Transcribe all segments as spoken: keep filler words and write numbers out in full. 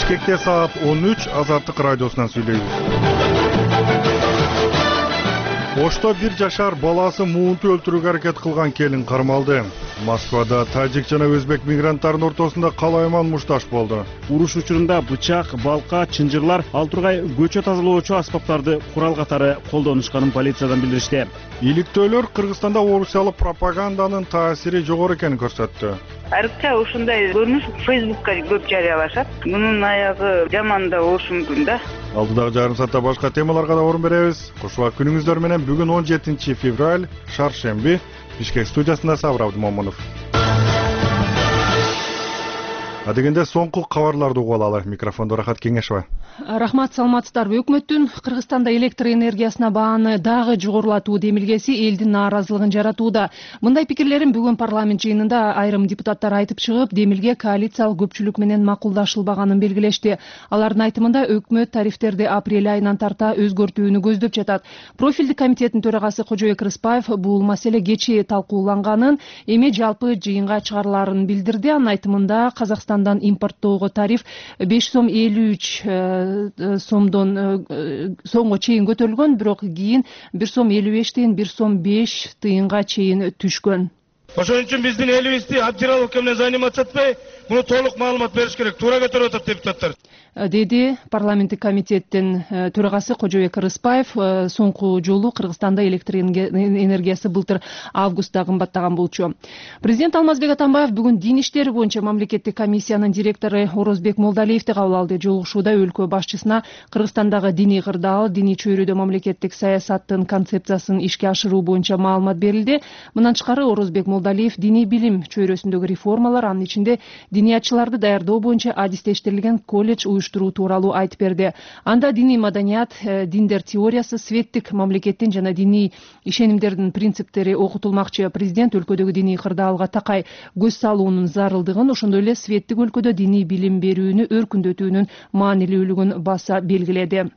Бишкекте саат он үч Азаттык радиосунан сүйлөйбүз. Ошто бир жашар баласы муунту өлтүрүүгө аракет кылган келин кармалды. Москвада тажик жана өзбек мигранттарынын ортосунда калайман мушташ болду. Уруш учурунда бычак, балка, чынжырлар, ал тургай көчө тазалоочу аспаптарды курал катары колдонушканын полициядан билдиришти. Иликтөөлөр Кыргызстанда орусиялык пропаганданын таасири жогору экенин көрсөттү. Айрыкча ушундай көрүнүш Фейсбукка көп жарыялашат. Мунун аягы жаман да болушу мүмкүн да. Алдыдагы жарым саатта башка темаларга да орун беребиз. Кошулап күнүңүздөр менен бүгүн он жетинчи февраль, шаршемби, Бишкек студиясында Сабыр Абдымомунов. Адегенде соңку кабарларды угуп алалы. Микрофондо Рахат Кеңешова. Рахмат, саламатсыздарбы. Өкмөттүн Кыргызстанда электр энергиясына бааны дагы жогорулатуу демилгеси элдин нааразылыгын жаратууда. Мындай пикирлерин бүгүн парламент жыйынында айрым депутаттар айтып чыгып, демилге коалициялык көпчүлүк менен макулдашылбаганын белгилешти. Алардын айтымында өкмөт тарифтерди апрель айынан тарта өзгөртүүнү көздөп жатат. Профилдик комитеттин төрагасы Кожобек Рыспаев бул маселе кечээ талкууланганын, эми жалпы жыйынга чыгарыларын билдирди. Анын айтымында Казакстандан импорттоого тариф беш сом элүү үч сомдон сомго чейин көтөрүлгөн, бирок кийин бир сом элүү бештен бир сом беш тыйынга чейин түшкөн. Ошон үчүн биздин элибизди абдираловка менен заниматься этпей, муну толук маалымат бериш керек. Туура көтөрүп атат депутаттар, деди парламенттик комитеттин төрагасы Кожобек Рыспаев. Соңку жолу Кыргызстанда электр энергиясы былтыр августта кымбаттаган болчу. Президент Алмазбек Атамбаев бүгүн дин иштери боюнча мамлекеттик комиссиянын директору Орозбек Молдалиевди кабыл алды. Жолугушууда өлкө башчысына Кыргызстандагы диний кырдаал, диний чөйрөдө мамлекеттик саясаттын концепциясын ишке ашыруу боюнча маалымат берилди. Мындан тышкары Орозбек Молдалиев диний билим чөйрөсүндөгү реформалар, анын ичинде диниятчыларды даярдоо боюнча адистештирилген колледж уюштуруу тууралуу айтып берди. Анда диний маданият, диндер теориясы, светтик мамлекеттин жана диний ишенимдердин принциптери окутулмакчы. Президент өлкөдөгү диний кырдаалга такай көз салуунун зарылдыгын, ошондой эле светтик өлкөдө диний билим берүүнү өркүндөтүүнүн маанилүүлүгүн баса белгиледи.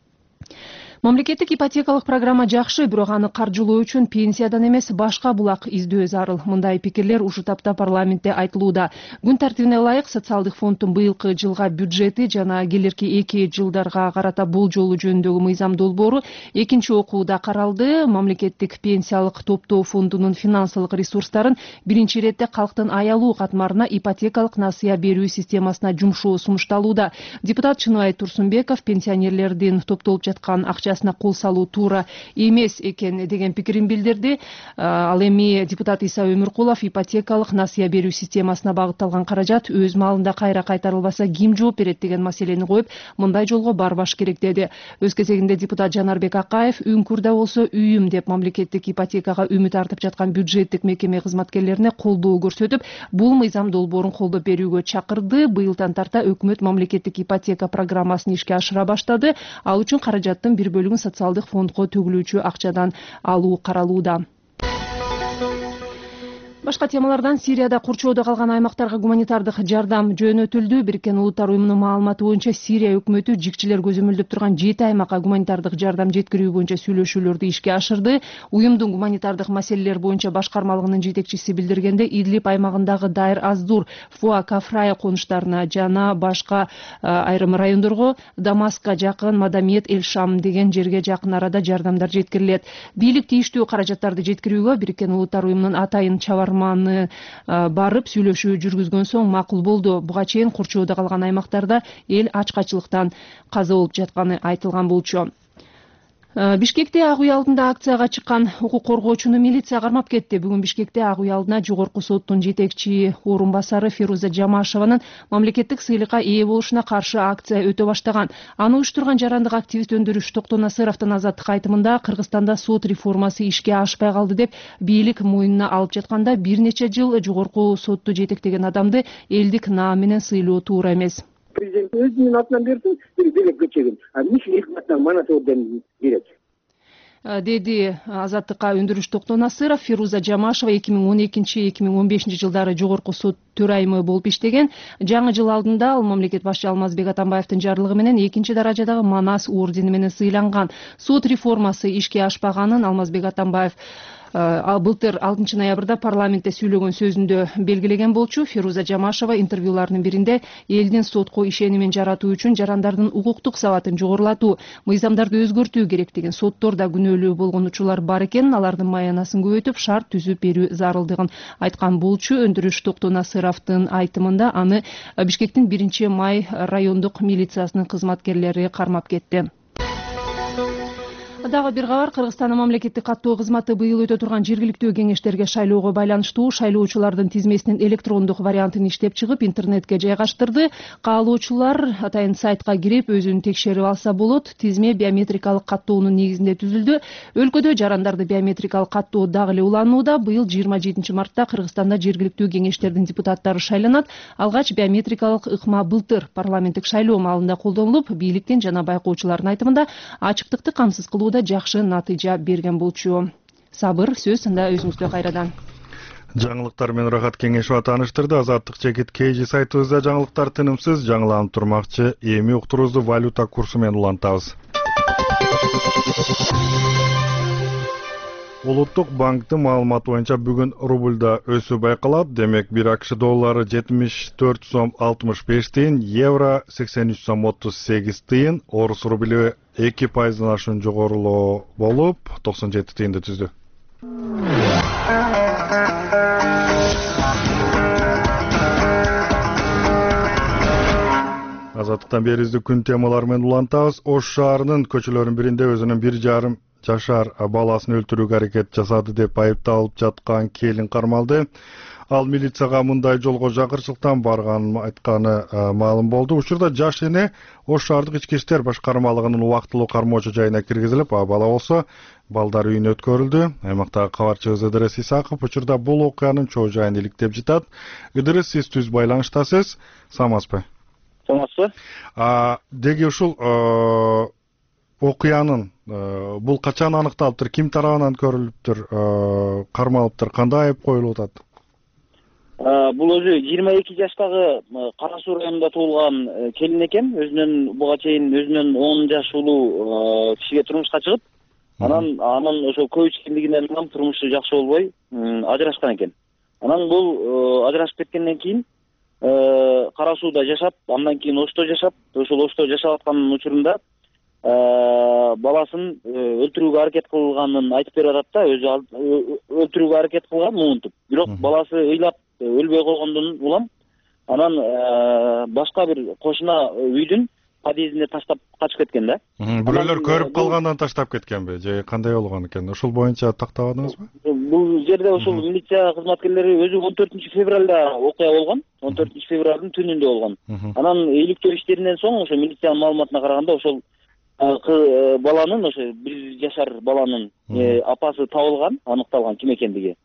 Мамлекеттик ипотекалык программа жакшы, бирок аны каржылоо үчүн пенсиядан эмес башка булак издөө зарыл. Мындай пикирлер ушул тапта парламентте айтылууда. Күн тартибине ылайык социалдык фонддун быйылкы жылга бюджети жана келерки эки жылдарга карата болжолу жөнүндөгү мыйзам долбоору экинчи окууда каралды. Мамлекеттик пенсиялык топтоо фондунун финансылык ресурстарын биринчи иретте калктын аялуу катмарына ипотекалык насыя берүү системасына жумшоо сунушталууда. Депутат Чыныбай Турсунбеков пенсионерлердин топтолуп жаткан акча кол салуу туура эмес экен деген пикирин билдирди. Ал эми депутат Иса Өмүркулов ипотекалык насыя берүү системасына багытталган каражат өз маалында кайра кайтарылбаса ким жооп берет деген маселени коюп, мындай жолго барбаш керек деди. Өз кезегинде депутат Жанарбек Акаев үңкүрдө болсо үйүм деп мамлекеттик ипотекага үмүт артып жаткан бюджеттик мекеме кызматкерлерине колдоо көрсөтүп, бул мыйзам долбоорун колдоп берүүгө чакырды. Быйылдан тарта өкмөт мамлекеттик ипотека программасын ишке ашыра баштады. Ал үчүн каражаттын бир бөлүгүн социалдык фондго төгүлүүчү акчадан алуу каралууда. Башка темалардан Сирияда курчоодо калган аймактарга гуманитардык жардам жөнөтүлдү. Бириккен Улуттар уюмунун маалыматы боюнча Сирия өкмөтү жикчилер көзөмөлдөп турган жети аймакка гуманитардык жардам жеткирүү боюнча сүйлөшүүлөрдү ишке ашырды. Уюмдун гуманитардык маселелер боюнча башкармалыгынын жетекчиси билдиргенде, Идлиб аймагындагы Дайр Аздур, Фуа, Кафрая конуштарына жана башка айрым райондорго, Дамаска жакын Мадамиет, Эль-Шам деген жерге жакын арада жардамдар жеткирилет. Бийлик тийиштүү каражаттарды жеткирүүгө Бириккен Улуттар уюмунун атайын чабар барып сүйлөшүү жүргүзгөн соң макул болду. Буга чейин курчоодо калган аймактарда эл ачкачылыктан каза болуп жатканы айтылган болчу. Бишкекте Ак үй алдында акцияга чыккан укук коргоочуну милиция кармап кетти. Бүгүн Бишкекте Ак үй алдына жогорку соттун жетекчи орун басары Фируза Жамашеванын мамлекеттик сыйлыкка ээ болушуна каршы акция өтө баштаган. Аны уюштурган жарандык активист Өндүрүш Токтонасыровдун Азаттык айтымында, Кыргызстанда сот реформасы ишке ашпай калды деп бийлик мойнуна алып жатканда бир нече жыл жогорку сотту жетектеген адамды элдик наам менен сыйлоо туура эмес. Президент өзүнүн атынан берсин, бир белекке чегин. А мишин эки атынан манат орден берет, деди Азаттыкка Өндүрүш Токтонасыров. Фируза Жамашева эки миң он экинчи — эки миң он бешинчи жылдары жогорку сот төрайымы болуп иштеген. Жаңы жыл алдында ал мамлекет башчы Алмазбек Атамбаевдин жарлыгы менен экинчи даражадагы Манас ордени менен сыйланган. Сот реформасы ишке ашпаганын Алмазбек Атамбаев Ал былтыр алтынчы ноябрда парламентте сүйлөгөн сөзүндө белгилеген болчу. Фируза Жамашева интервьюларынын биринде элдин сотко ишенимин жаратуу үчүн жарандардын укуктук сабатын жогорулатуу, мыйзамдарды өзгөртүү керектигин, соттордо күнөөлүү болгон учурлар бар экенин, алардын маянасын көбөйтүп шарт түзүп берүү зарылдыгын айткан болчу. Өндүрүш Токтонасыровдун айтымында аны Бишкектин биринчи май райондук милициясынын кызматкерлери кармап кетти. Дагы бир кабар. Кыргызстандын мамлекеттик каттоо кызматы быйыл өтө турган жергиликтүү кеңештерге шайлоого байланыштуу шайлоочулардын тизмесинин электрондук вариантын иштеп чыгып, интернетке жайгаштырды. Каалоочулар атайын сайтка кирип өзүн текшерип алса болот. Тизме биометрикалык каттоонун негизинде түзүлдү. Өлкөдө жарандарды биометрикалык каттоо дагы эле уланууда. Быйыл жыйырма жетинчи мартта Кыргызстанда жергиликтүү кеңештердин депутаттары шайланат. Алгач биометрикалык ыкма былтыр парламенттик шайлоо маалында колдонулуп, бийликтин жана байкоочулардын айтымында ачыктыкты камсыз кылуу жакшы натыйжа берген болчу. Сабыр, сөз анда өзүңүздө кайрадан. Жаңылыктар менен Рахат Кеңешова тааныштырды. Азаттык Чекит Кейжи сайтыбызда жаңылыктар тынымсыз жаңыланып турмакчы. Эми уктуруубузду валюта курсу менен улантабыз. Улуттук банктын маалыматы боюнча бүгүн рубльда өсүү байкалат. Демек, бир АКШ доллары жетимиш төрт сом алтымыш беш тыйын, евро сексен үч сом отуз сегиз тыйын, орус рубли эки пайыздан ашуун жогорулоо болуп, токсон жети тыйынды түздү. Азаттыктан беризди күн темалары менен улантабыз. Ош шаарынын көчөлөрүнүн биринде өзүнүн бир жарым жашар баласын өлтүрүүгө аракет жасады деп айыпталып жаткан келин кармалды. Ал милицияга мындай жолго жакырчылыктан барганын айтканы маалым болду. Учурда жаш эне Ош шаардык ички иштер башкармалыгынын убактылуу кармоочу жайына киргизилип, а бала болсо балдар үйүнө өткөрүлдү. Аймактагы кабарчыбыз Ыдырыс Исаков учурда бул окуянын чоо жайын иликтеп жатат. Ыдырыс, сиз түз байланыштасыз. Саламатсызбы? Саламатсызбы? Деги ушул окуянын бул качан аныкталыптыр, ким тарабынан көрүлүптүр, кармалыптыр, кандай айып коюлуп атат? Бул өзү жыйырма эки жаштагы Кара Суу районунда туулган келин экен. Өзүнөн буга чейин өзүнөн он жаш улуу кишиге турмушка чыгып, анан анын ошо көп ичкендигинен улам турмушу жакшы болбой ажырашкан экен. Анан бул ажырашып кеткенден кийин Кара Сууда жашап, андан кийин Ошто жашап, ошол Ошто жашап аткан учурунда баласын өлтүрүүгө аракет кылганын айтып берип атат да, өзү өлтүрүүгө аракет кылган муунтуп. Бирок баласы ыйлап өлбөй койгондон улам анан башка бир кошуна үйдүн подъездине таштап качып кеткен да. Бирөөлөр көрүп калгандан таштап кеткенби же кандай болгон экен? Ошол боюнча тактабадыңызбы? Бул жерде ошол милиция кызматкерлери өзү он төртүнчү февралда окуя болгон. он төртүнчү февралдын түнүндө болгон. Анан иликтөө иштеринен соң ошо милициянын маалыматына караганда ошол баланын, ошо бир жашар баланын апасы табылган, аныкталган ким экендиги.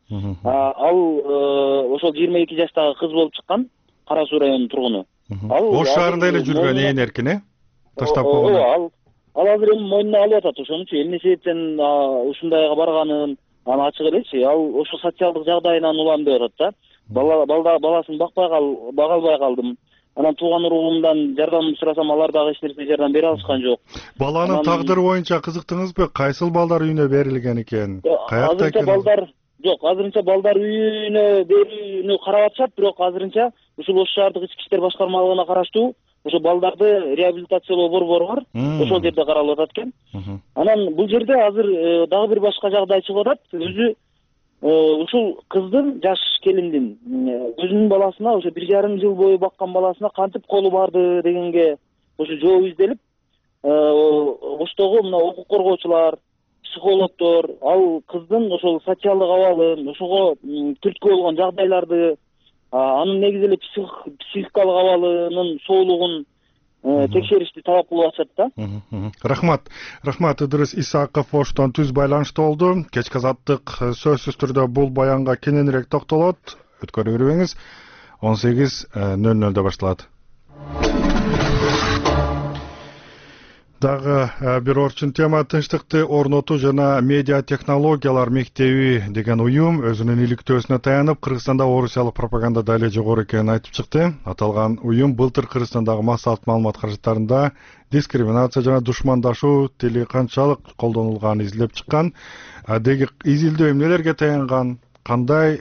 Ал ошол жыйырма эки жаштагы кыз болуп чыккан, Кара Суу районунун тургуну. Ош шаарында эле жүргөн ээн эркин, э? Таштап койгон. Ал ал азыр эми мойнуна алып атат. Ошонучу эмне себептен ушундайга барганын аны ачык элечи. Ал ошо социалдык жагдайынан улам деп атат да. Бала баласын бакпай кал, бага албай калдым. Анан тууган уругумдан жардам сурасам, алар дагы эч нерсе жардам бере алышкан жок. Баланын тагдыры боюнча кызыктыңызбы? Кайсыл балдар үйүнө берилген экен? Каякта экен? Азырынча балдар жок, азырынча балдар үйүнө берүүнү карап атышат, бирок азырынча ушул Ош шаардык ички иштер башкармалыгына караштуу ошо балдарды реабилитациялоо борбору бар. Ошол жерде каралып атат экен. Анан бул жерде азыр дагы бир башка жагдай чыгып атат. Өзү ушул кыздын, жаш келиндин өзүнүн баласына, ошо бир жарым жыл бою баккан баласына кантип колу барды дегенге ошо жооп изделип, Оштогу мына укук коргоочулар, психологдор ал кыздын ошол социалдык абалын, ошого түрткү болгон жагдайларды, анын негизи эле психикалык абалынын соолугун текшеришти талап кылып атышат да. Рахмат. Рахмат, Ыдырыс Исаков Оштон түз байланышта болду. Кечки азаттык сөзсүз түрдө бул баянга кененирээк токтолот. Өткөрө бербеңиз. он сегиз нөл нөлдө башталат. Дагы бир орчун тема тынчтыкты орнотуу жана медиа технологиялар мектеби деген уюм өзүнүн иликтөөсүнө таянып, Кыргызстанда орусиялык пропаганда да эле жогору экенин айтып чыкты. Аталган уюм былтыр Кыргызстандагы массалык маалымат каражаттарында дискриминация жана душмандашуу тили канчалык колдонулганын изилдеп чыккан. Деги изилдөө эмнелерге таянган, кандай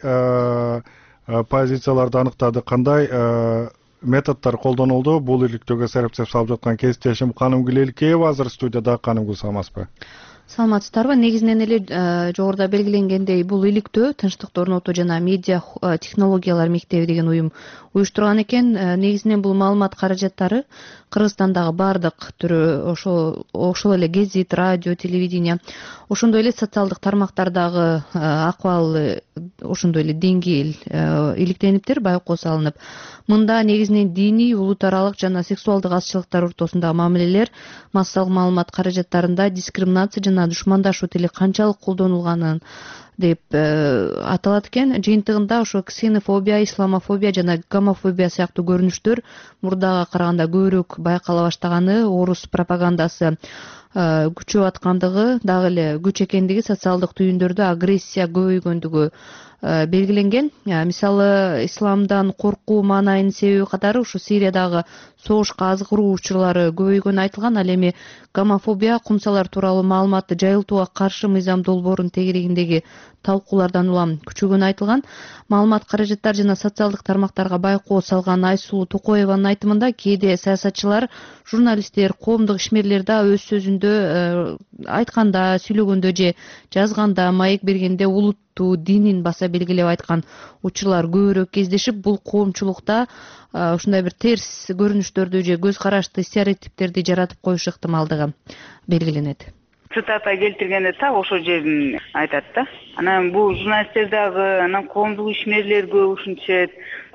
позицияларды аныктады, кандай методдор колдонулду? Бул иликтөөгө серепсеп салып жаткан кесиптешим Канымгүл Элкеева азыр студияда. Канымгүл, саламатсызбы? Саламатсыздарбы? Негизинен эле жогоруда белгиленгендей, бул иликтөө Тынчтыкты орнотуу жана медиа технологиялар мектеби деген уюм уюштурган экен. Негизинен бул маалымат каражаттары Кыргызстандагы баардык түрү, ошол ошол эле гезит, радио, телевидение, ошондой эле социалдык тармактардагы акыбал, ошондой эле деңгээл иликтениптир, байкоо салынып. Мында негизинен диний, улут аралык жана сексуалдык азчылыктар ортосундагы мамилелер, массалык маалымат каражаттарында дискриминация жана душмандашуу тили канчалык колдонулганын деп аталат экен. Жыйынтыгында ошо ксенофобия, исламофобия жана гомофобия сыяктуу көрүнүштөр мурдага караганда көбүрөөк байкала баштаганы, орус пропагандасы күчөп аткандыгы, дагы эле күч экендиги, социалдык түйүндөрдө агрессия көбөйгөндүгү белгиленген. Мисалы, исламдан коркуу маанайынын себеби катары ушу Сириядагы согушка азгыруу учурлары көбөйгөнү айтылган. Ал эми гомофобия, кумсалар тууралуу маалыматты жайылтууга каршы мыйзам долбоорунун тегерегиндеги талкуулардан улам күчөгөнү айтылган. Маалымат каражаттар жана социалдык тармактарга байкоо салган Айсулуу Токоеванын айтымында, кээде саясатчылар, журналисттер, коомдук ишмерлер да өз сөзүндө айтканда, сүйлөгөндө же жазганда, маек бергенде улутту, динин баса белгилеп айткан учурлар көбүрөөк кездешип, бул коомчулукта ушундай бир терс көрүнүштөрдү же көз карашты, стереотиптерди жаратып коюш ыктымалдыгы белгиленет. Цитата келтиргенде так ошол жерин айтат да. Анан бул журналисттер дагы, анан коомдук ишмерлер көп ушинтишет.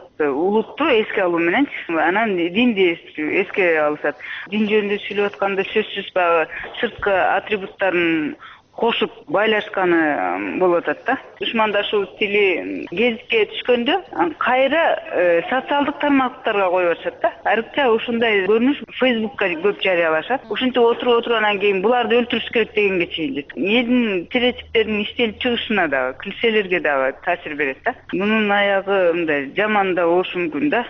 Улутту эске алуу менен анан динди эске алышат. Дин жөнүндө сүйлөп атканда сөзсүз баягы сырткы атрибуттарын кошуп байлашканы болуп атат да. Душмандашуу тили гезитке түшкөндө кайра социалдык тармактарга коюп атышат да. Айрыкча ушундай көрүнүш Фейсбукка көп жарыялашат. Ушинтип отуруп отургандан кийин буларды өлтүрүш керек дегенге чейин жетет. Элдин стереотиптеринин иштелип чыгышына дагы, килселерге дагы таасир берет да. Мунун аягы мындай жаман да болушу мүмкүн да.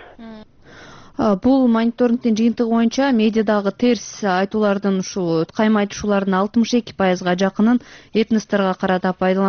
Бул мониторингдин жыйынтыгы боюнча медиадагы терс айтуулардын, ушул кайма айтышуулардын алтымыш эки пайызга жакынын этносторго карата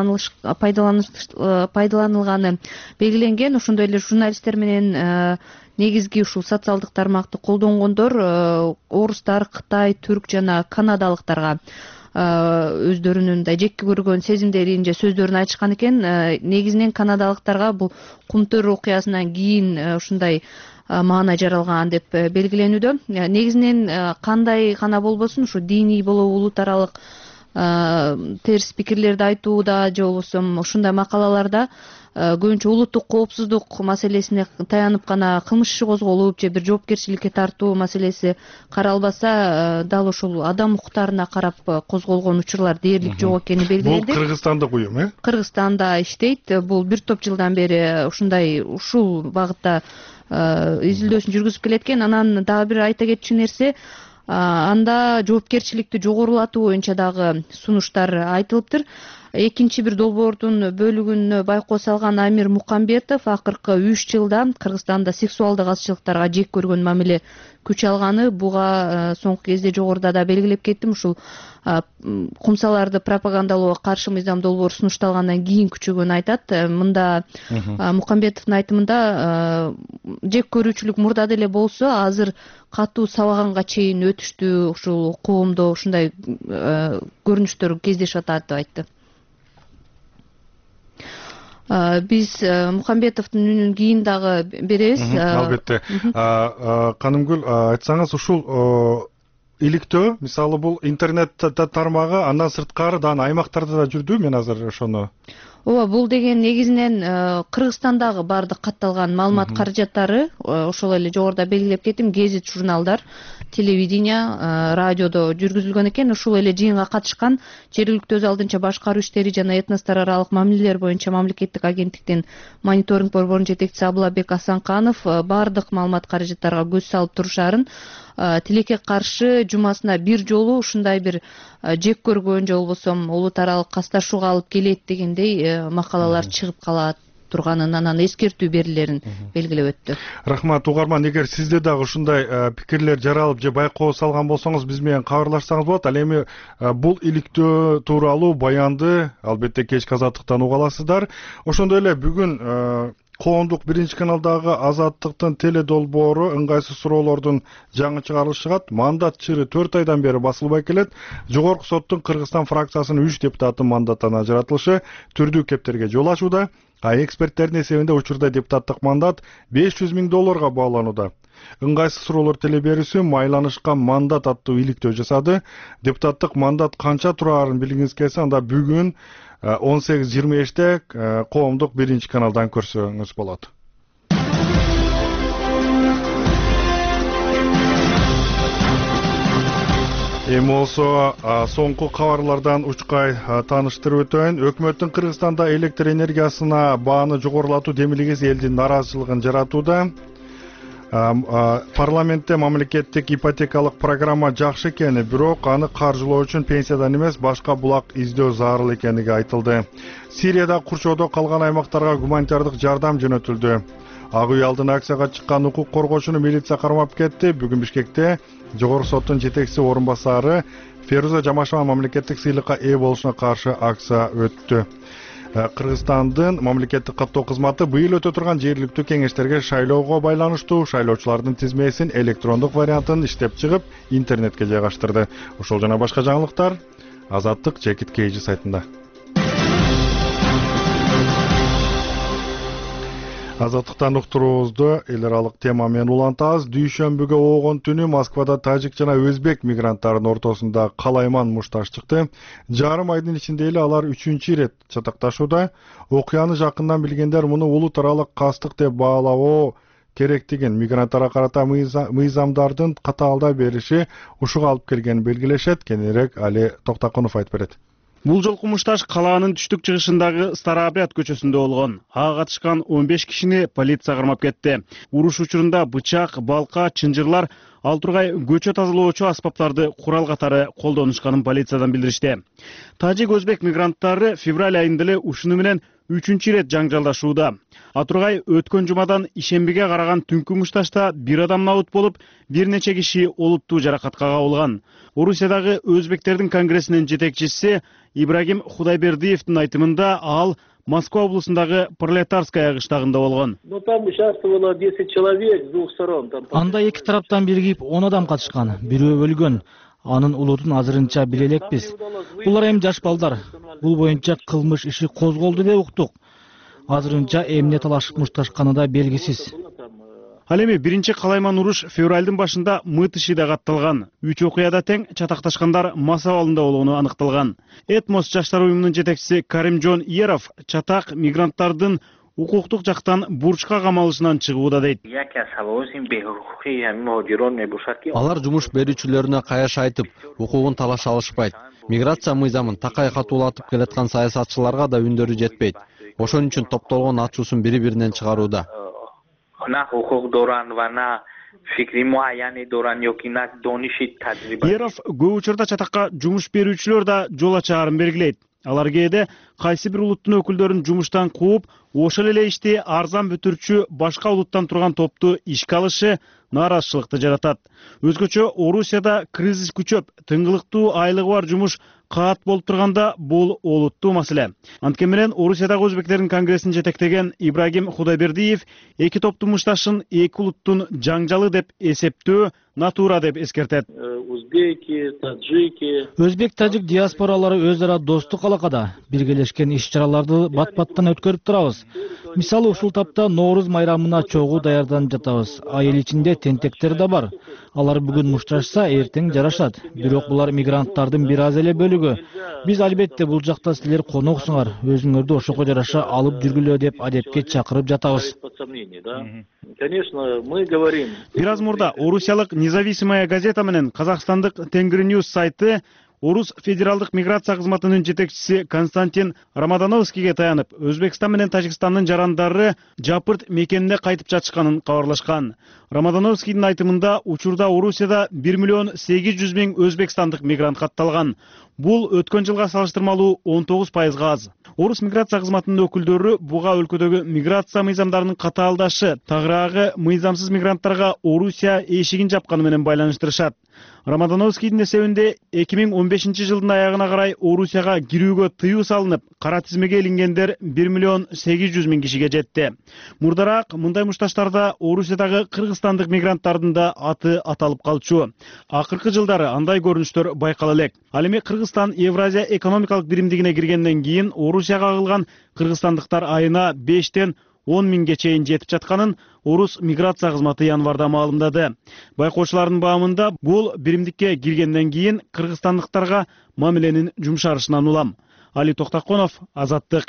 пайдаланылганы белгиленген. Ошондой эле журналисттер менен негизги ушул социалдык тармакты колдонгондор орустар, Кытай, түрк жана канадалыктарга өздөрүнүн да жекке көргөн сезимдерин же сөздөрүн айтышкан экен. Негизинен канадалыктарга бул Кумтөр окуясынан кийин ушундай маана жаралган деп белгиленүүдө. Негизинен кандай гана болбосун, ушу диний болобу, улут аралык терс пикирлерди айтууда же болбосо ушундай макалаларда көбүнчө улуттук коопсуздук маселесине таянып гана кылмыш иши козголуп же бир жоопкерчиликке тартуу маселеси каралбаса, дал ушул адам укуктарына карап козголгон учурлар дээрлик жок экени белгиленди. Бул Кыргызстандык уюм, э? Кыргызстанда иштейт. Бул бир топ жылдан бери ушундай ушул багытта изилдөөсүн жүргүзүп келеткен. Анан дагы бир айта кетчү нерсе, анда жоопкерчиликти жогорулатуу боюнча дагы сунуштар айтылыптыр. Экинчи бир долбоордун бөлүгүнө байкоо салган Амир Мукамбетов акыркы үч жылда Кыргызстанда сексуалдык азчылыктарга жек көргөн мамиле күч алганы, буга соңку кезде жогоруда да белгилеп кеттим. Ушул кумсаларды пропагандалоого каршы мыйзам долбоору сунушталгандан кийин күчөгөнү айтат. Мында Мукамбетовдун айтымында жек көрүүчүлүк мурда деле болсо, азыр катуу сабаганга чейин өтүштү, ушул коомдо ушундай көрүнүштөр кездешип атат деп айтты. Биз Мукамбетовдун үнүн кийин дагы беребиз. Албетте. Канымгүл, айтсаңыз, ушул иликтөө, мисалы бул интернет тармагы, андан сырткары да аймактарда да жүрдү, мен азыр ошону. Ооба, бул деген негизинен Кыргызстандагы баардык катталган маалымат каражаттары, ошол эле жогоруда белгилеп кеттим, гезит, журналдар телевидение радиодо жүргүзүлгөн экен. Ушул эле жыйынга катышкан жергиликтүү өз алдынча башкаруу иштери жана этностор аралык мамилелер боюнча мамлекеттик агенттиктин мониторинг борборунун жетекчиси Абылабек Асанканов баардык маалымат каражаттарга көз салып турушаарын, тилекке каршы жумасына бир жолу ушундай бир жек көргөн же болбосо улут аралык касташууга алып келет дегендей макалалар чыгып калат турганын, анан эскертүү берилерин белгилеп өттү. Рахмат угарман, эгер сизде дагы ушундай пикирлер жаралып же байкоо салган болсоңуз биз менен кабарлашсаңыз болот. Ал эми бул иликтөө тууралуу баянды албетте кечки Азаттыктан уга аласыздар. Ошондой эле бүгүн коомдук биринчи каналдагы Азаттыктын теле долбоору ыңгайсыз суроолордун жаңы чыгарылышы чыгат. Мандат чыры төрт айдан бери басылбай келет. Жогорку соттун Кыргызстан фракциясынын үч депутаттын мандаттан ажыратылышы түрдүү кептерге жол ачууда. А эксперттердин эсебинде учурда депутаттык мандат беш жүз миң долларга бааланууда. Ыңгайсыз суроолор телеберүүсү майланышкан мандат аттуу иликтөө жасады. Депутаттык мандат канча турарын билгиңиз келсе, анда бүгүн он сегиз жыйырма беште коомдук биринчи каналдан көрсөңүз болот. Эми болсо соңку кабарлардан учкай тааныштырып өтөйүн. Өкмөттүн Кыргызстанда электр энергиясына бааны жогорулатуу демилгеси элдин нараазычылыгын жаратууда. Парламентте мамлекеттик ипотекалык программа жакшы экени, бирок аны каржылоо үчүн пенсиядан эмес башка булак издөө зарыл экенлиги айтылды. Сирияда курчоодо калган аймактарга гуманитардык жардам жөнөтүлдү. Ак үй алдына акцияга чыккан укук коргоочуну милиция кармап кетти. Бүгүн Бишкекте жогорку соттун жетекчиси орун басары Феруза Жамашева мамлекеттик сыйлыкка ээ болушуна каршы акция өттү. Кыргызстандын мамлекеттик каттоо кызматы быйыл өтө турган жергиликтүү кеңештерге шайлоого байланыштуу шайлоочулардын тизмесин электрондук вариантын иштеп чыгып, интернетке жайгаштырды. Ошол жана башка жаңылыктар Азаттык Жекит Кейжи сайтында. Азаттыктан уктуруубузду эл аралык тема менен улантабыз. Дүйшөмбүгө оогон түнү Москвада тажик жана өзбек мигранттарынын ортосунда калайман мушташ чыкты. Жарым айдын ичинде эле алар үчүнчү ирет чатакташууда. Окуяны жакындан билгендер муну улут аралык кастык деп баалоо керектигин, мигранттарга карата мыйзамдардын катаалдай бериши ушуга алып келгенин белгилешет. Кененирээк Али Токтакунов айтып берет. Бул жолку мушташ калаанын түштүк чыгышындагы Старообряд көчөсүндө болгон. Ага катышкан он беш кишини полиция кармап кетти. Уруш учурунда бычак, балка, чынжырлар, ал тургай көчө тазалоочу аспаптарды курал катары колдонушканын полициядан билдиришти. Тажик өзбек мигранттары февраль айында эле ушуну менен үчүнчү ирет жаңжалдашууда. Атургай өткөн жумадан ишембиге караган түнкү мушташта бир адам набыт болуп, бир нече киши олуттуу жаракатка кабылган. Орусиядагы өзбектердин конгрессинин жетекчиси Ибрагим Худайбердиевдин айтымында ал Москва облусундагы Пролетарская кыштагында болгон. Анда эки тараптан биригип он адам катышкан, бирөө өлгөн. Анын улутун азырынча биле элекпиз. Булар эми жаш балдар. Бул боюнча кылмыш иши козголду деп уктук. Азырынча эмне талашып мушташканы да белгисиз. Ал эми биринчи калайман уруш февралдын башында Мытышида катталган. Үч окуяда тең чатакташкандар мас абалында болгону аныкталган. Этмос жаштар уюмунун жетекчиси Каримжон Иеров чатак мигранттардын укуктук жактан бурчка камалышынан чыгууда дейт. Алар жумуш берүүчүлөрүнө каяш айтып, укугун талаша алышпайт. Миграция мыйзамын такай катуулатып келаткан саясатчыларга да үндөрү жетпейт. Ошон үчүн топтолгон ачуусун бири-биринен чыгарууда. Иеров көп учурда чатакка жумуш берүүчүлөр да жол ачаарын белгилейт. Алар кээде кайсы бир улуттун өкүлдөрүн жумуштан кууп, ошол эле ишти арзан бүтүрчү башка улуттан турган топту ишке алышы нааразычылыкты жаратат. Өзгөчө Орусияда кризис күчөп, тыңгылыктуу айлыгы бар жумуш каат болуп турганда бул олуттуу маселе. Анткени менен Орусиядагы өзбектердин конгрессин жетектеген Ибрагим Худайбердиев эки топтун мушташын эки улуттун жаңжалы деп эсептөө натура деп эскертет. Өзбек, тажик диаспоралары өз ара достук алакада, биргелешип бирлешкен иш чараларды бат баттан өткөрүп турабыз. Мисалы ушул тапта Нооруз майрамына чогуу даярданып жатабыз. Айыл ичинде тентектер да бар. Алар бүгүн мушташса, эртең жарашат. Бирок булар мигранттардын бир аз эле бөлүгү. Биз албетте бул жакта силер коноксуңар, өзүңөрдү ошого жараша алып жүргүлө деп адепке чакырып жатабыз. Конечно, мы говорим. Бир аз мурда орусиялык Независимая газета менен Казакстандык Тенгриньюз сайты Орус федералдык миграция кызматынын жетекчиси Константин Рамадановскийге таянып, Өзбекстан менен Тажикстандын жарандары Жапырт мекенине кайтып жатышканын кабарлашкан. Рамадановскийдин айтымында учурда Орусияда бир миллион сегиз жүз миң өзбекстандык мигрант катталган. Бул өткөн жылга салыштырмалуу он тогуз пайызга аз. Орус миграция кызматынын өкүлдөрү буга өлкөдөгү миграция мыйзамдарынын катаалдашы, тагыраагы мыйзамсыз мигранттарга Орусия эшигин жапканы менен байланыштырышат. Рамадановскийдин эсебинде эки миң он бешинчи жылдын аягына карай Орусияга кирүүгө тыюу салынып, кара тизмеге илингендер бир миллион сегиз жүз миң кишиге жетти. Мурдараак мындай мушташтарда Орусиядагы кыргызстандык мигранттардын да аты аталып калчу. Акыркы жылдары андай көрүнүштөр байкала элек. Ал эми Кыргызстан Евразия экономикалык биримдигине киргенден кийин Орусияга агылган кыргызстандыктар айына бештен он миңге чейин жетип жатканын Орус миграция кызматы январда маалымдады. Байкоочулардын баамында бул биримдикке киргенден кийин кыргызстандыктарга мамиленин жумшарышынан улам. Али Токтаконов, Азаттык.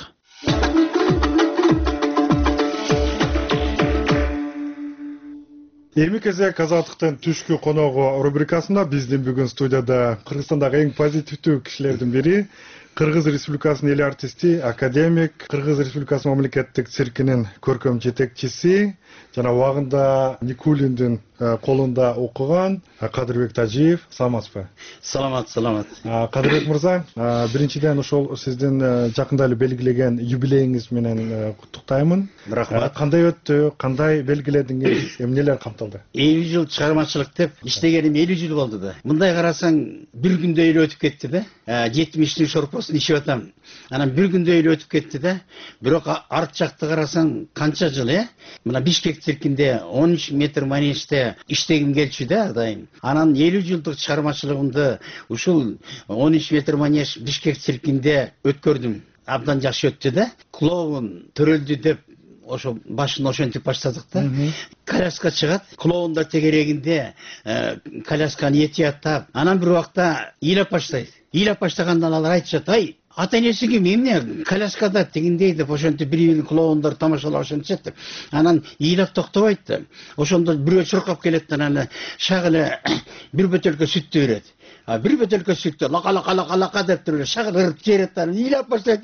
Эми кезек Азаттыктын түшкү коногу рубрикасында биздин бүгүн студияда Кыргызстандагы эң позитивдүү кишилердин бири, Кыргыз Республикасынын эл артисти, академик, Кыргыз Республикасы мамлекеттик циркинин көркөм жетекчиси, жана убагында Никулиндин колунда окуган Кадырбек Тажиев. Саламатсызбы? Саламат, саламат. Кадырбек мырза, биринчиден ошол сиздин жакында эле белгилеген юбилейиңиз менен куттуктаймын. Рахмат. Кандай өттү, кандай белгиледиңиз, эмнелер камтылды? элүү жыл чыгармачылык деп иштегеним элүү жыл болду да. Мындай карасаң, бир күндө эле өтүп кетти да. жетимиштин шорпосун ичип атам. Анан бир күндө эле өтүп кетти да. Бирок арт жакты карасаң, канча жыл, э? Мына Бишкек циркинде он үч метр манежде иштегим келчү да, дайым. Анан элүү жылдык чыгармачылыгымды ушул он үч метр манеж Бишкек циркинде өткөрдүм. Абдан жакшы өттү да. Клоун төрөлдү деп ошо башын ошентип баштадык да. Коляска чыгат, клоундар тегерегинде колясканы этияттап, анан бир убакта ыйлап баштайт. Ыйлап баштагандан алар айтышат: "Ай, ата-энеси ким? Эмне коляскада тигиндей" деп ошентип бири-бирин клоундар тамашалап ошентишет деп. Анан ыйлап токтобойт да. Ошондо бирөө чуркап келет, анан шак эле бир бөтөлкө сүттү берет. А бир бөтөлкө сүттү лака-лака-лака деп туруп шак ырып жиберет, анан ыйлап баштайт.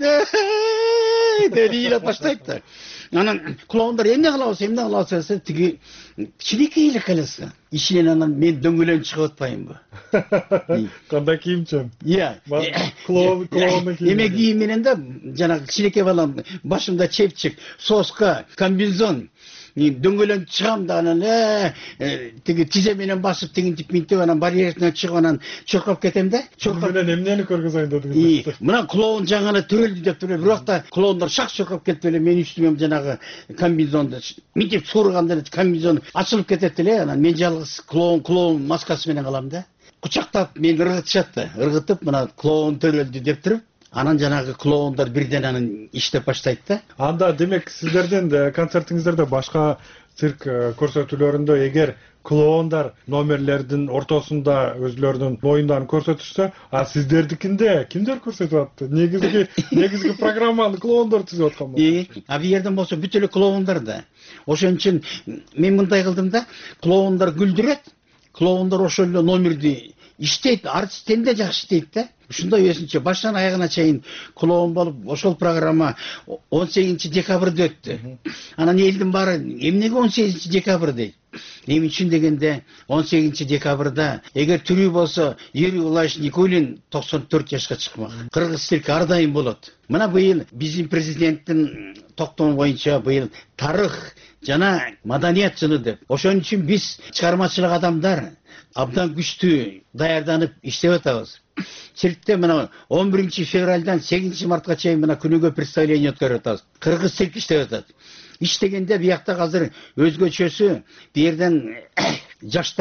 Деп ыйлап баштайт да. Анан клоундар эмне кылабыз, эмне кылабыз десе, тиги кичинекей эле коляска. Ичинен анан мен дөңгөлөнүп чыгып атпайынбы? Кандай кийимчен? Иә. Клоун, клоун кийим. Эме кийим менен да жанагы кичинекей балам башымда чепчик, соска, комбинезон. Дөңгөлөнүп чыгам да анан тиги тизе менен басып тигинтип минтип анан барьерден чыгып анан чуркап кетем да. Чуркап менен эмнени көргөзөйүн дедиңиз? Мына клоун жаңаны төрөлдү деп туруп, бирок да клоундар шак чуркап кетип эле менин үстүмө жанагы комбинезонду минтип сурганда комбинезон ачылып кетет эле, анан мен жалгыз клоун клоун маскасы менен калам да. Кучактап мени ыргытышат да. Ыргытып мына клоун төрөлдү деп туруп, анан жанагы клоундар бирден анан иштеп баштайт да. Анда демек сиздердин концертиңиздерде башка цирк көрсөтүүлөрүндө эгер клоундар номерлердин ортосунда өзлөрүнүн моюндарын көрсөтүшсө, а сиздердикинде кимдер көрсөтүп атты? Негизги негизги программаны клоундар түзүп атканбы? А бу жерден болсо бүт эле клоундар да. Ошон үчүн мен мындай кылдым да, клоундар күлдүрөт, клоундар ошол эле номерди иштейт, артисттен да жакшы иштейт да. Ушундай өзүнчө баштан аягына чейин клоун болуп, ошол программа он сегизинчи декабрда өттү. Анан элдин баары эмнеге он сегизинчи декабрь дейт? Эмне үчүн дегенде он сегизинчи декабрда эгер тирүү болсо Юрий Владимирович Никулин токсон төрт жашка чыкмак. Кыргыз цирки ар дайым болот. Мына быйыл биздин президенттин токтому боюнча быйыл тарых жана маданият жылы деп. Ошон үчүн биз чыгармачылык адамдар абдан күчтүү даярданып иштеп атабыз. Циркте мына он биринчи февралдан сегизинчи мартка чейин мына күнүгө представление өткөрүп атабыз. Кыргыз цирк иштеп атат. Иштегенде биякта азыр өзгөчөсү бу жерден жаштар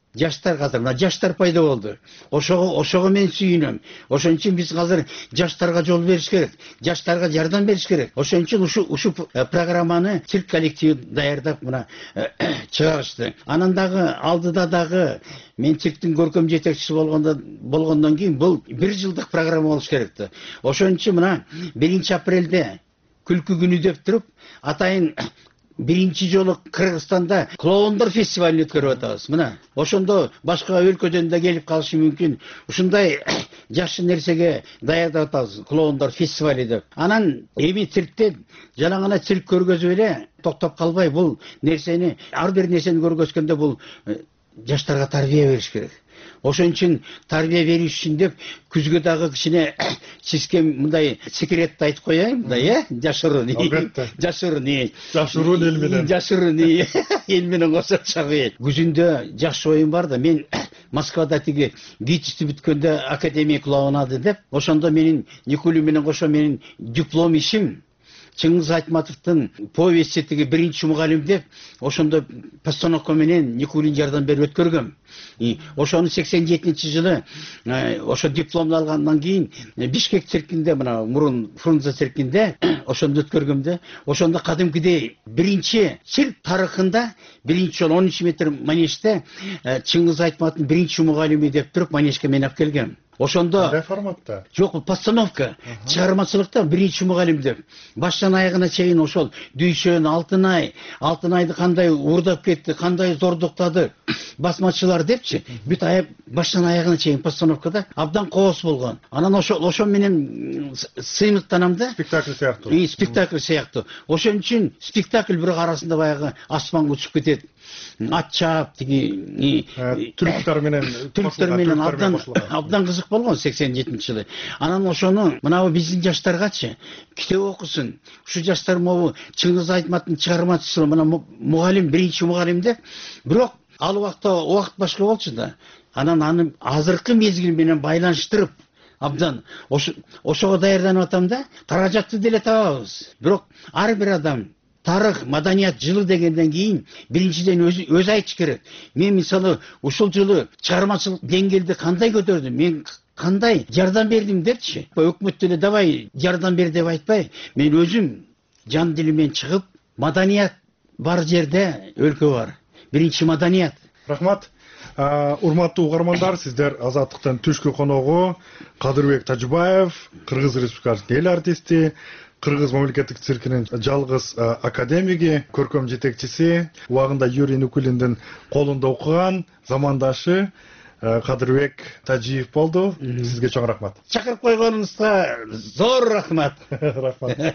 жаштар азыр мына жаштар пайда болду. Ошого ошого мен сүйүнөм. Ошон үчүн биз азыр жаштарга жол бериш керек, жаштарга жардам бериш керек. Ошон үчүн ушу ушу программаны цирк коллективи даярдап мына чыгарышты. Анан дагы алдыда дагы мен цирктин көркөм жетекчиси болгондо болгондон кийин бул бир жылдык программа болуш керек да. Ошон үчүн мына биринчи апрелде күлкү күнү деп туруп атайын биринчи жолу Кыргызстанда клоундар фестивалын өткөрүп атабыз. Мына ошондо башка өлкөдөн да келип калышы мүмкүн. Ушундай жакшы нерсеге даярдап атабыз клоундар фестивали деп. Анан эми циркте жана гана цирк көргөзүп эле токтоп калбай бул нерсени ар бир нерсени көргөзгөндө бул жаштарга тарбия бериш керек. Ошон үчүн тарбия бериш үчүн деп күзгө дагы кичине сизге мындай секретти айтып коеюн да, э? Жашырын. Албетте. Жашырын. Жашырын эл менен. Жашырын эл менен кошо чагы. Күзүндө жакшы оюм бар да, мен Москвада тиги гичти бүткөндө академия клоунады деп, ошондо менин Никулин менен кошо менин диплом ишим Чыңгыз Айтматовдун повести тиги биринчи мугалим деп, ошондо постановка менен Никулин жардам берип өткөргөм. Ошону сексен жетинчи жылы ошо дипломду алгандан кийин Бишкек циркинде, мына мурун Фрунзе циркинде ошондо өткөргөм да. Ошондо кадимкидей биринчи цирк тарыхында биринчи жолу он үч метр манежде Чыңгыз Айтматовдун биринчи мугалими деп туруп манежге мен алып келгем. Ошондо форматта. Жок, постановка. Чыгармачылыкта биринчи мугалим деп. Баштан аягына чейин ошол Дүйшөн, Алтынай, Алтынайды кандай уурдап кетти, кандай зордуктады, басмачылар депчи. Бүт аяк баштан аягына чейин постановкада абдан коос болгон. Анан ошол ошо менен сыймыктанам да. Спектакль сыяктуу. И спектакль сыяктуу. Ошон үчүн спектакль бирок арасында баягы аспанга учуп кетет. Ат чаап тиги түрктөр менен түрктөр менен абдан абдан кызык болгон сексен жетинчи жылы. Анан ошону мына биздин жаштаргачы китеп окусун. Ушу жаштар могу Чыңгыз Айтматовдун чыгармачысы мына мугалим, биринчи мугалим деп. Бирок ал убакта убакыт башка болчу да. Анан аны азыркы мезгил менен байланыштырып абдан ошого даярданып атам да, каражатты деле табабыз. Бирок ар бир адам тарых, маданият жылы дегенден кийин биринчиден өз өз айтыш керек. Мен мисалы ушул жылы чыгармачылык деңгээлди кандай көтөрдүм, мен кандай жардам бердим депчи. Өкмөт деле давай жардам бер деп айтпай, мен өзүм жан дилимен чыгып, маданият бар жерде өлкө бар. Биринчи маданият. Рахмат. Урматтуу угармандар, сиздер Азаттыктын түшкү коногу Кадырбек Тажыбаев, Кыргыз Республикасынын эл артисти, Кыргыз мамлекеттик циркинин жалгыз академиги, көркөм жетекчиси, убагында Юрий Никулиндин колунда окуган замандашы Кадырбек Тажиев болду. Сизге чоң рахмат. Чакырып койгонуңузга зор рахмат. Рахмат.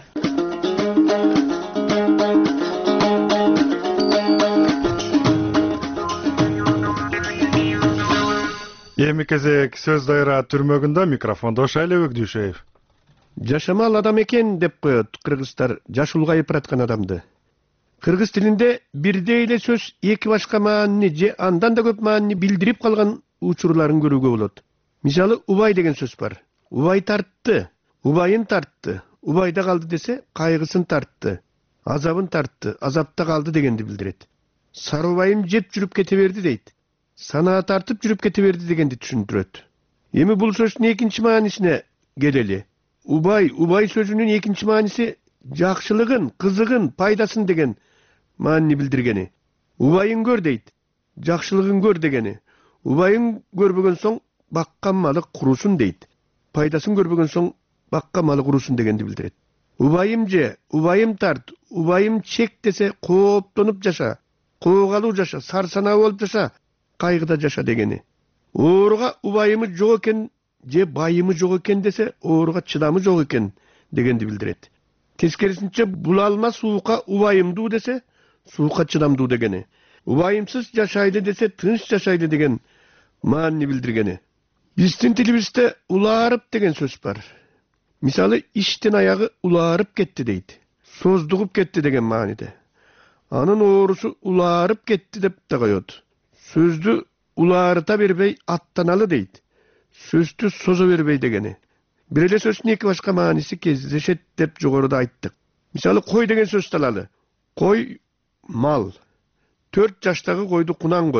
Эми кезек сөз дайра түрмөгүндө микрофондо Шайлебек Дүйшеев. Жашамал адам экен деп коет кыргыздар жаш улгайып бараткан адамды. Кыргыз тилинде бирдей эле сөз эки башка маанини же андан да көп маанини билдирип калган учурларын көрүүгө болот. Мисалы, убай деген сөз бар. Убай тартты, убайын тартты, убайда калды десе, кайгысын тартты, азабын тартты, азапта калды дегенди билдирет. Сарыбайым жеп жүрүп кете берди дейт. Санаа тартып жүрүп кете берди дегенди түшүндүрөт. Эми бул сөздүн экинчи маанисине келели. Убай, убай сөзүнүн экинчи мааниси жакшылыгын, кызыгын, пайдасын деген маанини билдиргени. Убайын көр дейт, жакшылыгын көр дегени. Убайын көрбөгөн соң баккан малы курусун дейт. Пайдасын көрбөгөн соң баккан малы курусун дегенди билдирет. Убайым же, убайым тарт, убайым чек десе кооптонуп жаша, коогалуу жаша, сарсанаа болуп жаша, кайгыда жаша дегени. Ооруга убайымы жок экен же байымы жок экен десе, ооруга чыдамы жок экен дегенди билдирет. Тескерисинче булалма суука убайымдуу десе, суука чыдамдуу дегени. Убайымсыз жашайды десе, тынч жашайды деген маанини билдиргени. Биздин тилибизде улаарып деген сөз бар. Мисалы, иштин аягы улаарып кетти дейт. Создугуп кетти деген мааниде. Анын оорусу улаарып кетти деп да коет. Сөздү улаарыта бербей аттаналы дейт. Сөздү созо бербей дегени. Бир эле сөздүн эки башка мааниси кездешет деп жогоруда айттык. Мисалы, кой деген сөздү алалы. Кой мал. Төрт жаштагы койду кунан кой.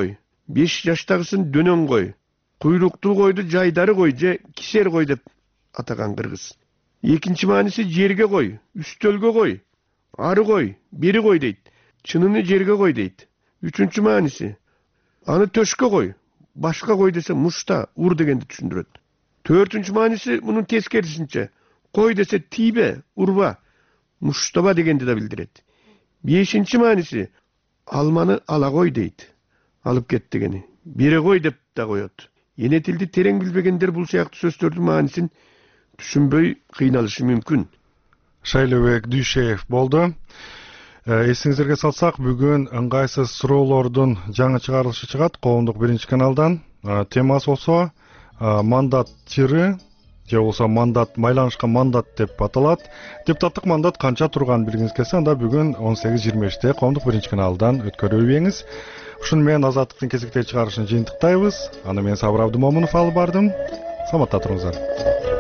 беш жаштагысын дөнөн кой, куйруктуу койду жайдары кой же кисер кой деп атаган кыргыз. Экинчи мааниси жерге кой, үстөлгө кой, ары кой, бери кой дейт. Чыныны жерге кой дейт. Үчүнчү мааниси аны төшкө кой, башка кой десе мушта, ур дегенди түшүндүрөт. Төртүнчү мааниси мунун тескерисинче кой десе тийбе, урба, муштаба дегенди да билдирет. Бешинчи мааниси алманы ала кой дейт. Алып кет дегени. Бере кой деп да коет. Эне тилди терең билбегендер бул сыяктуу сөздөрдүн маанисин түшүнбөй кыйналышы мүмкүн. Шайлыбек Дүйшеев болду. Эсиңизерге салсак, бүгүн ыңгайсыз суроолордун жаңы чыгарылышы чыгат коомдук биринчи каналдан. Темасы болсо мандат чыры же болсо мандат, майланышкан мандат деп аталат. Депутаттык мандат канча турган билгиңиз келсе, анда бүгүн он сегиз жыйырма беште коомдук биринчи каналдан өткөрүлбеңиз. Ушуну менен Азаттыктын кезектеги чыгарышын жыйынтыктайбыз. Аны мен Сабыр Абдымомунов алып бардым. Саламатта туруңуздар.